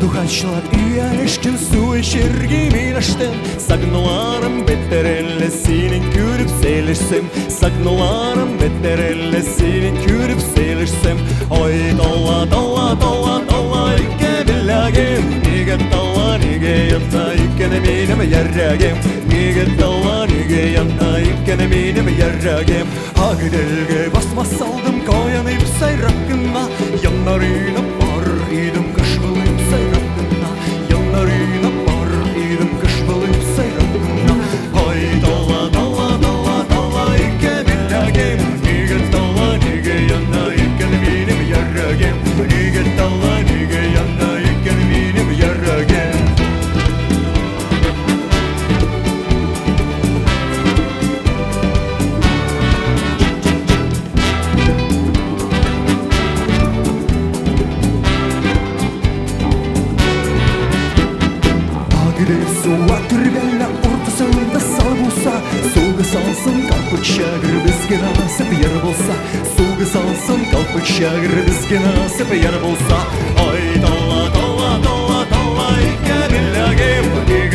Тухачлар үйәлешкен су ішерге мен аштым. Сагнуларым беттерелі сенен көріп селішсем. Сагнуларым беттерелі сенен көріп селішсем. Ой, тала, тала, тала, тала, ике біләгем. Неге тала, неге янда, икені менім яррагем. Неге тала, неге янда, икені менім яррагем. Агыделге басмас салдым, коянып сайраққына. Янарына бар идім кышқылып сайраққына. Янарына бар идім кышқылып сайраққына. Ой, тала, тала, тала, тала, ике біләгем. Неге тала, неге янда, икені менім яррагем. Неге тала, неге янда, икені менім яррагем. Суға түргәлі ортасында сал болса, суға салсын қалпық шағыр бізге насып ер болса. Суға салсын қалпық шағыр бізге насып ер болса. Ой, тала, тала, тала, тала, ике біләгем.